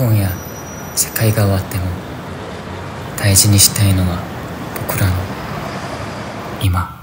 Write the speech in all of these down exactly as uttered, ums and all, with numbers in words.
今夜世界が終わっても大事にしたいのは僕らの今。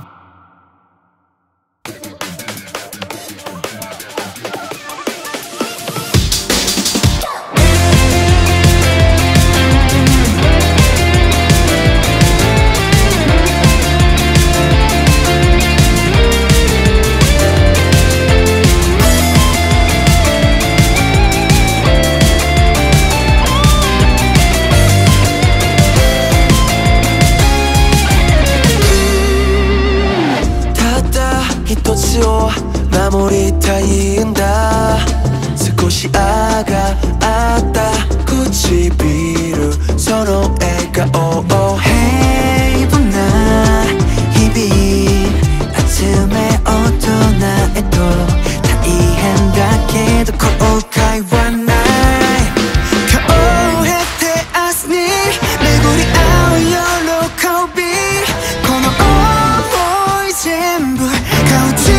守りたいんだ。少しあがあった唇、その笑顔を平凡な日々集め大人へと大変だけど後悔はない。顔を経て明日に巡り合う喜び、この想い全部顔中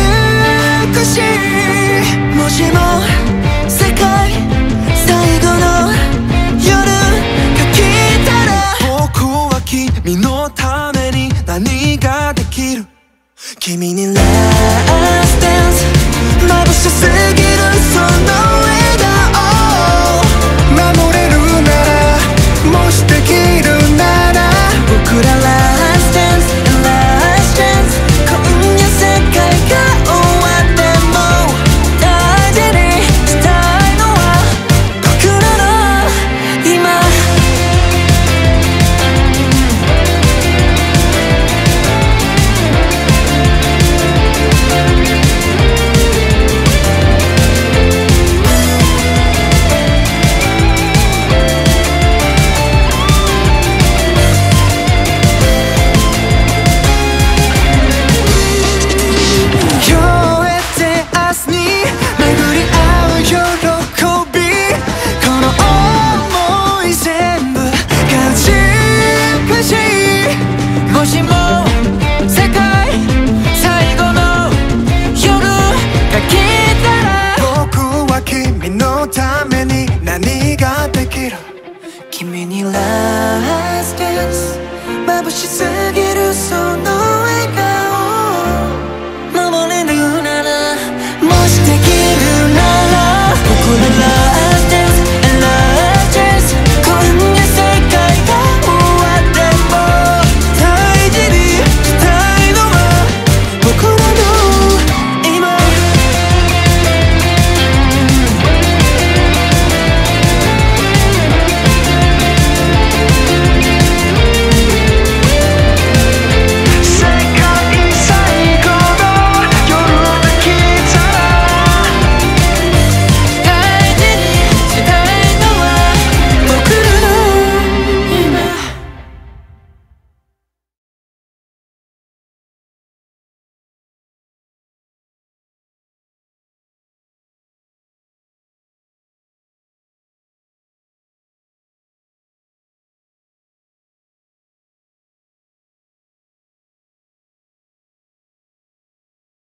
もしも世界最後の夜が来たら、僕は君のために何ができる。君にラストダンス、眩しすぎるその笑顔、守れるなら、もしできるなら、僕らラストダンス、ラストダンス、今夜世界が終わって君にラストダンス、眩しすぎるその